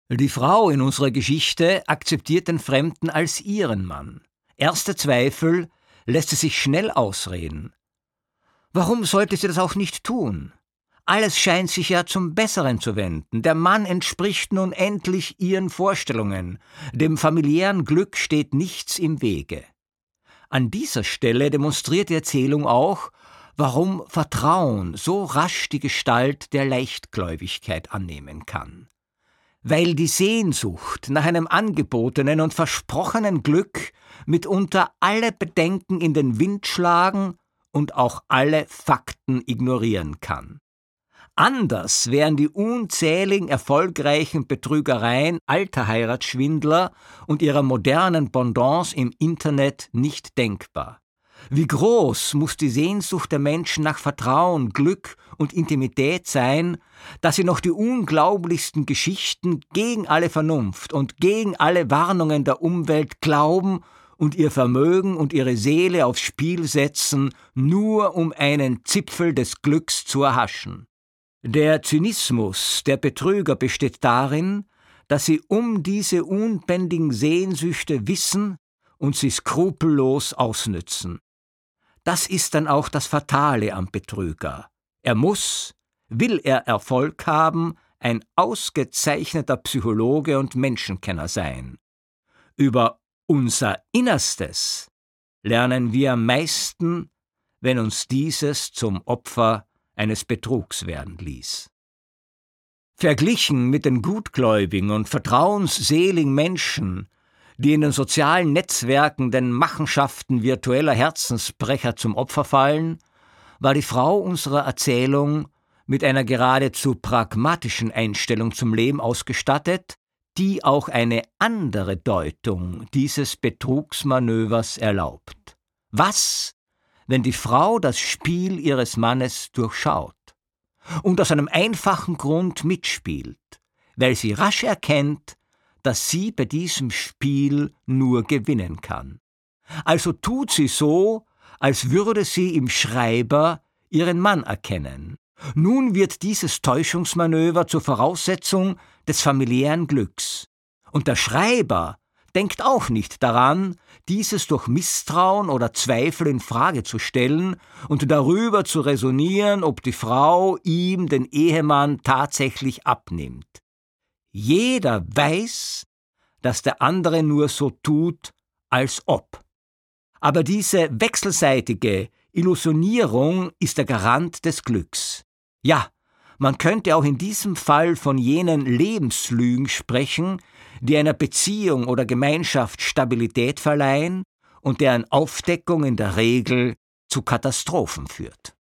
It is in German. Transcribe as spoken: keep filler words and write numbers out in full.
Die Frau in unserer Geschichte akzeptiert den Fremden als ihren Mann. Erste Zweifel lässt sie sich schnell ausreden. Warum sollte sie das auch nicht tun? Alles scheint sich ja zum Besseren zu wenden. Der Mann entspricht nun endlich ihren Vorstellungen. Dem familiären Glück steht nichts im Wege. An dieser Stelle demonstriert die Erzählung auch, warum Vertrauen so rasch die Gestalt der Leichtgläubigkeit annehmen kann. Weil die Sehnsucht nach einem angebotenen und versprochenen Glück mitunter alle Bedenken in den Wind schlagen und auch alle Fakten ignorieren kann. Anders wären die unzähligen erfolgreichen Betrügereien alter Heiratsschwindler und ihrer modernen Pendants im Internet nicht denkbar. Wie groß muss die Sehnsucht der Menschen nach Vertrauen, Glück und Intimität sein, dass sie noch die unglaublichsten Geschichten gegen alle Vernunft und gegen alle Warnungen der Umwelt glauben und ihr Vermögen und ihre Seele aufs Spiel setzen, nur um einen Zipfel des Glücks zu erhaschen. Der Zynismus der Betrüger besteht darin, dass sie um diese unbändigen Sehnsüchte wissen und sie skrupellos ausnützen. Das ist dann auch das Fatale am Betrüger. Er muss, will er Erfolg haben, ein ausgezeichneter Psychologe und Menschenkenner sein. Über unser Innerstes lernen wir am meisten, wenn uns dieses zum Opfer eines Betrugs werden ließ. Verglichen mit den gutgläubigen und vertrauensseligen Menschen, die in den sozialen Netzwerken den Machenschaften virtueller Herzensbrecher zum Opfer fallen, war die Frau unserer Erzählung mit einer geradezu pragmatischen Einstellung zum Leben ausgestattet, die auch eine andere Deutung dieses Betrugsmanövers erlaubt. Was, wenn die Frau das Spiel ihres Mannes durchschaut und aus einem einfachen Grund mitspielt, weil sie rasch erkennt, dass sie bei diesem Spiel nur gewinnen kann. Also tut sie so, als würde sie im Schreiber ihren Mann erkennen. Nun wird dieses Täuschungsmanöver zur Voraussetzung des familiären Glücks. Und der Schreiber denkt auch nicht daran, dieses durch Misstrauen oder Zweifel in Frage zu stellen und darüber zu räsonieren, ob die Frau ihm den Ehemann tatsächlich abnimmt. Jeder weiß, dass der andere nur so tut, als ob. Aber diese wechselseitige Illusionierung ist der Garant des Glücks. Ja, man könnte auch in diesem Fall von jenen Lebenslügen sprechen, die einer Beziehung oder Gemeinschaft Stabilität verleihen und deren Aufdeckung in der Regel zu Katastrophen führt.